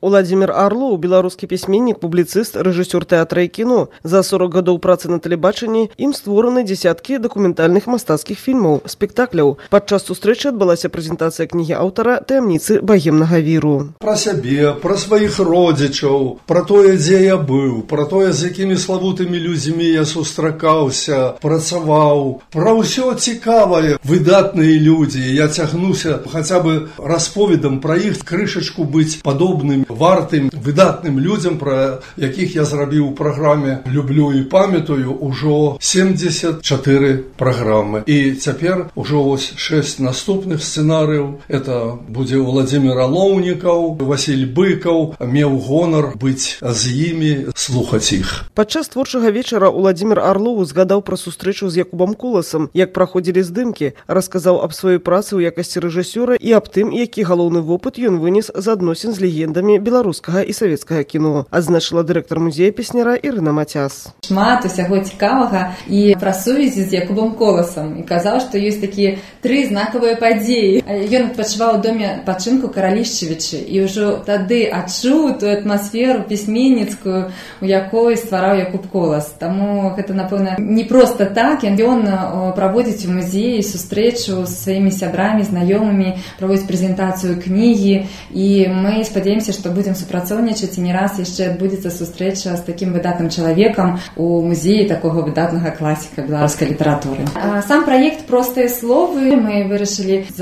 Уладзімір Арлоў, беларускі пісьменнік, публіцыст, рэжысёр тэатра і кіно. За 40 гадоў працы на тэлебачанні ім створаны дзесяткі дакументальных мастацкіх фільмаў, спектакляў. Падчас сустрэчы адбылася прэзентацыя кнігі аўтара «Таямніцы багемнага віру». Пра сябе, пра сваіх родзічаў, пра тое, дзе я быў, пра тое, з якімі славутымі людзьмі я сустракаўся, працаваў, пра ўсё цікавае. Выдатныя людзі, я цягнуся хаця бы расповедам пра іх, крышачку быць падобным, вартым, выдатным людзям, пра якіх я зрабіў у праграме «Люблю і памятаю» ужо 74 праграмы. І цяпер ужо 6 наступных сцэнарыяў. Это будзе Уладзімір Алоўнікаў, Васіль Быкаў, меў гонар быць з імі, слухаць іх. Падчас творчага вечара Уладзімір Арлоў згадаў пра сустрэчу з Якубам Коласам, як праходзілі здымкі, расказаў аб сваёй працы ў якасці рэжысёра і аб тым, які галоўны вопыт ён вынес з адносін з легендамі беларускага і савецкага кіно, адзначыла дырэктар музея песняра Ірына Мацяс. Шмат усяго цікавага і пра сувязі з Якубам Коласам. І казаў, што ёсць такія 3 знакавыя падзеі. Ён адпачываў у доме пачынку Каралішчевічы і ўжо тады адчуў ту атмасферу пісьменніцкую, у якой ствараў Якуб Колас. Таму гэта, напэўна, не проста так. Ён праводзіць у музеі сустрэчу з сваімі сябрамі, знаёмымі, праводзіць прэзентацыю кнігі, і мы спадзяемся, што будзем супрацоўнічаць, і не раз яшчэ адбудзецца сустрэча з такім выдатным чалавекам у музеі такога выдатнага класіка беларускай літаратуры. Сам праект «Простыя словы» мы вырашылі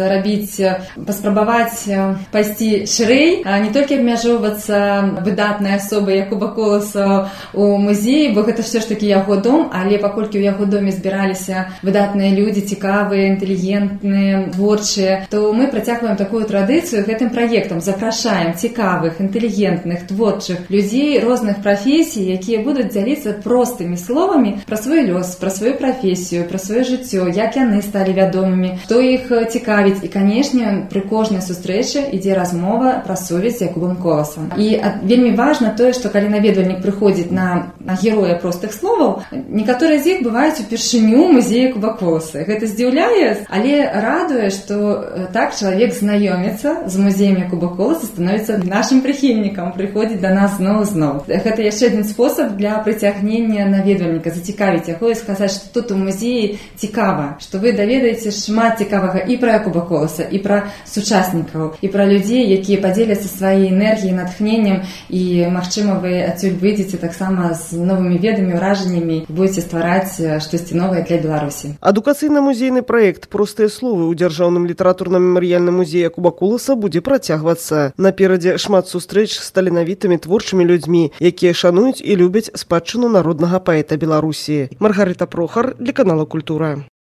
паспрабаваць пайсці шырэй, не толькі абмяжоўвацца выдатнай асобай Якуба Коласа у музеі, бо гэта ўсё ж такі яго дом, але паколькі ў яго доме збіраліся выдатныя людзі, цікавыя, інтэлігентныя, творчыя, то мы працягваем такую традыцыю гэтым праектам. Запрашаем цікавых, інтэлігентных, творчых людзей розных прафесій, якія будуць дзяліцца простымі словамі пра свой лёс, пра сваю прафесію, пра сваё жыццё, як яны сталі вядомымі, што іх цікавіць. І, канешне, пры кожнай сустрэчы ідзе размова пра сувязь з Якубам Коласам. І вельмі важна тое, што калі наведвальнік прыходзіць на героя простых словаў, некаторыя з іх бываюць упершыню ў музеі Якуба Коласа. Гэта здзіўляе, але радуе, што так чалавек знаёміцца з музеем Якуба Коласа, становіцца нашым прыхільнікам, прыходзіць да нас зноў. Гэта яшчэ адзін спосаб для прыцягнення наведвальніка, зацікавіць яго і сказаць, што тут у музеі цікава, што вы даведаеце шмат цікавага і пра Якуба Коласа, і пра сучаснікаў, і пра людзей, якія падзеляцца сваёй энергіяй, натхненнем, і, магчыма, вы адсюль выйдзеце таксама з новымі ведамі, ўражаннямі, будзеце ствараць штосьці новае для Беларусі. Адукацыйна-музейны праект «Простыя словы» ў дзяржаўным літаратурна-мемарыяльным музеі Якуба Коласа будзе працягвацца. Наперадзе шмат сустрэч з таленавітымі творчымі людзьмі, якія шануюць і любяць спадчыну народнага паэта Беларусі. Маргарыта Прохар для канала «Культура».